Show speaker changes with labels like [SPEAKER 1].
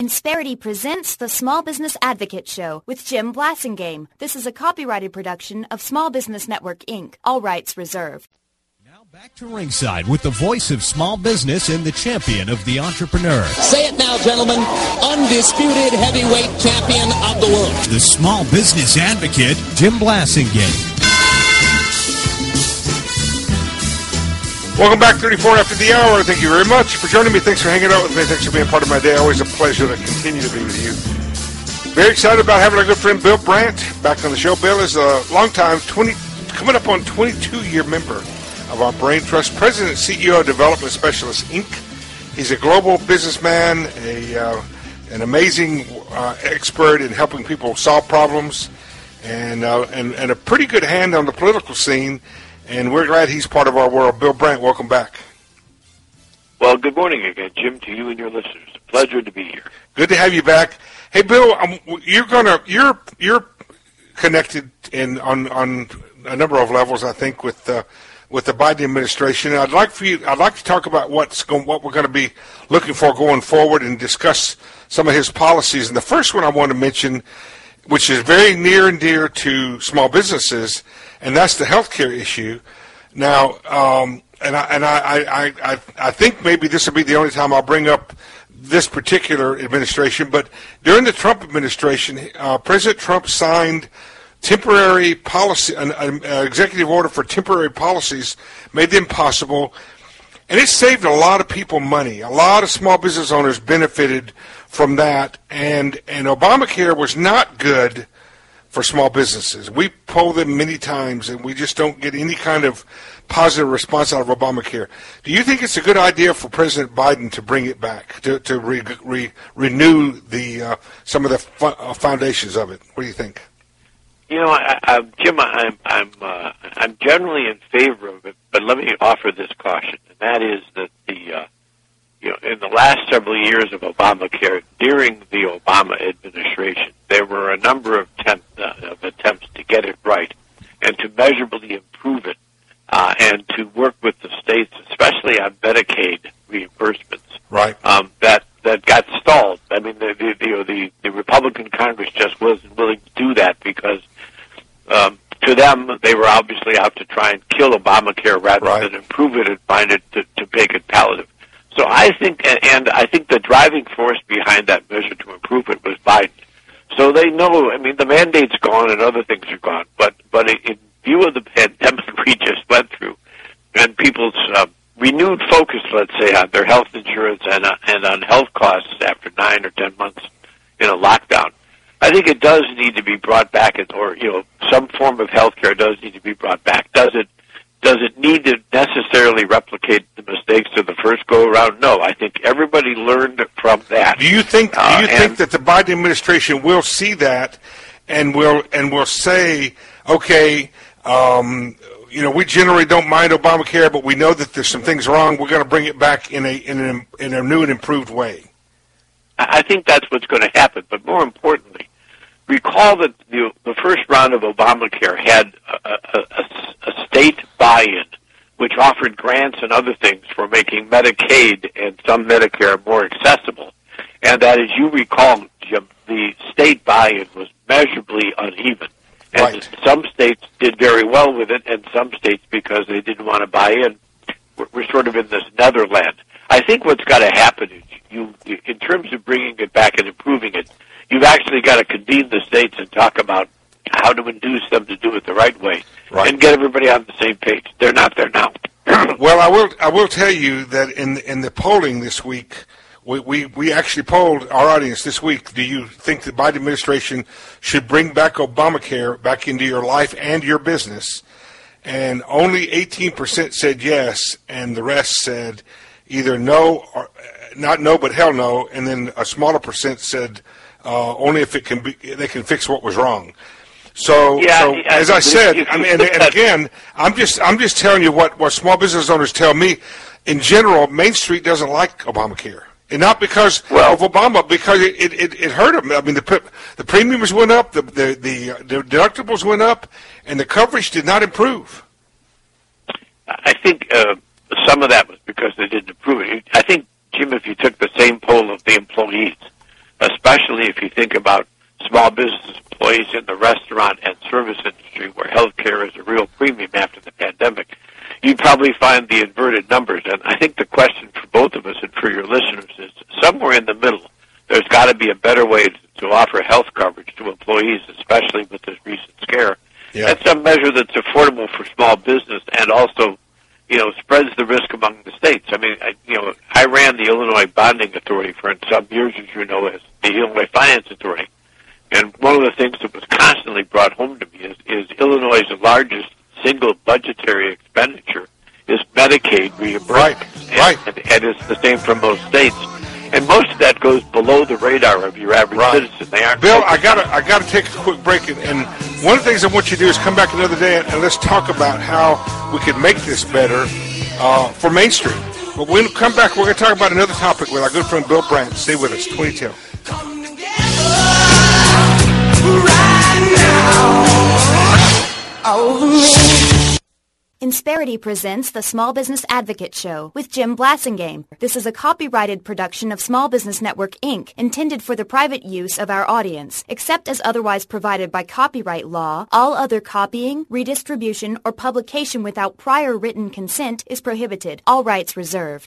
[SPEAKER 1] Insperity presents the Small Business Advocate Show with Jim Blasingame. This is a copyrighted production of Small Business Network, Inc., all rights reserved.
[SPEAKER 2] Now back to ringside with the voice of small business and the champion of the entrepreneur.
[SPEAKER 3] Say it now, gentlemen. Undisputed heavyweight champion of the world.
[SPEAKER 2] The Small Business Advocate, Jim Blasingame.
[SPEAKER 4] Welcome back, 34 after the hour. Thank you very much for joining me. Thanks for hanging out with me. Thanks for being part of my day. Always a pleasure to continue to be with you. Very excited about having our good friend Bill Brandt back on the show. Bill is a long-time, coming up on 22-year member of our Brain Trust, President and CEO of Development Specialists, Inc. He's a global businessman, an amazing expert in helping people solve problems, and a pretty good hand on the political scene. And we're glad he's part of our world. Bill Brandt, welcome back.
[SPEAKER 5] Well, good morning again, Jim, to you and your listeners. A pleasure to be here.
[SPEAKER 4] Good to have you back. Hey, Bill, you're connected on a number of levels, I think, with the Biden administration. I'd like to talk about what we're going to be looking for going forward and discuss some of his policies. And the first one I want to mention, which is very near and dear to small businesses, and that's the healthcare issue. Now, I think maybe this will be the only time I'll bring up this particular administration, but during the Trump administration, President Trump signed temporary policy, an executive order for temporary policies, made them possible, and it saved a lot of people money. A lot of small business owners benefited from that, and Obamacare was not good for small businesses. We poll them many times, and we just don't get any kind of positive response out of Obamacare. Do you think it's a good idea for President Biden to bring it back, to renew some of the foundations of it? What do you think?
[SPEAKER 5] You know, Jim, I'm generally in favor of it, but let me offer this caution, and that is that in the last several years of Obamacare, during the Obama administration, there were a number of attempts to get it right and to measurably improve it, and to work with the states, especially on Medicaid reimbursements.
[SPEAKER 4] Right.
[SPEAKER 5] That got stalled. I mean, the Republican Congress just wasn't willing to do that because to them, they were obviously out to try and kill Obamacare rather than improve it and find it to make it palatable. So I think, and I think the driving force behind that measure to improve it was Biden. So they know, I mean, the mandate's gone and other things are gone, but in view of the pandemic we just went through and people's renewed focus, let's say, on their health insurance and on health costs after 9 or 10 months in a lockdown, I think it does need to be brought back, or some form of health care does need to be brought back. Does it need to necessarily replicate the mistakes of the first go-around? No, I think everybody learned from that.
[SPEAKER 4] Do you think that the Biden administration will see that and will say, okay, we generally don't mind Obamacare, but we know that there's some things wrong. We're going to bring it back in a new and improved way?
[SPEAKER 5] I think that's what's going to happen. But more importantly, recall that the first round of Obamacare had a state buy-in, which offered grants and other things for making Medicaid and some Medicare more accessible. And that, as you recall, Jim, the state buy-in was measurably uneven. And some states did very well with it, and some states, because they didn't want to buy in, were sort of in this netherland. I think what's got to happen is in terms of bringing it back and improving it, you've actually got to convene the states and talk about how to induce them to do it the right way and get everybody on the same page. They're not there now.
[SPEAKER 4] Well, I will tell you that in the polling this week, we actually polled our audience this week. Do you think the Biden administration should bring back Obamacare back into your life and your business? And only 18% said yes, and the rest said either no, or not no, but hell no. And then a smaller percent said only if they can fix what was wrong. So as I said, and again, I'm just telling you what small business owners tell me. In general, Main Street doesn't like Obamacare. And not because of Obama, because it hurt them. I mean, the premiums went up, the deductibles went up, and the coverage did not improve.
[SPEAKER 5] I think some of that was because they didn't improve it. I think, Jim, if you took the same poll of the employees, especially if you think about small business employees in the restaurant and service industry where healthcare is a real premium after the pandemic, you'd probably find the inverted numbers. And I think the question for both of us and for your listeners is somewhere in the middle. There's got to be a better way to offer health coverage to employees, especially with this recent scare. Yeah. That's a measure that's affordable for small business and also, spreads the risk among the states. I mean, I ran the Illinois Bonding Authority for some years, as you know, as the Illinois Finance Authority. And one of the things that was constantly brought home to me is Illinois' largest single budgetary expenditure is Medicaid reimbursement.
[SPEAKER 4] Right.
[SPEAKER 5] And it's the same for most states. And most of that goes below the radar of your average citizen. They aren't.
[SPEAKER 4] Bill, I gotta take a quick break, and one of the things I want you to do is come back another day and let's talk about how we could make this better for Main Street. But when we come back, we're going to talk about another topic with our good friend Bill Brandt. Stay with us. 2010.
[SPEAKER 1] Insperity presents the Small Business Advocate Show with Jim Blasingame. This is a copyrighted production of Small Business Network, Inc., intended for the private use of our audience. Except as otherwise provided by copyright law, all other copying, redistribution, or publication without prior written consent is prohibited. All rights reserved.